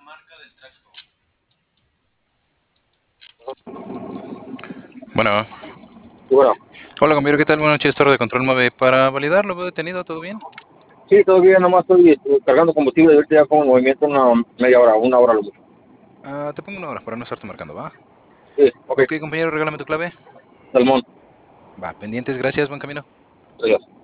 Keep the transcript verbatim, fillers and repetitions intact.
Bueno, Y bueno, hola compañero, ¿qué tal? Buenas noches, torre de control nueve. Para validar, ¿lo veo detenido? ¿Todo bien? sí, todavía nomás estoy eh, cargando combustible y ahorita ya pongo en movimiento una media hora, una hora lo mucho. Ah, te pongo una hora para no estarte marcando, ¿va? Sí, ok, Ok, compañero, regálame tu clave. Salmón, Va, pendientes, gracias, buen camino. adiós.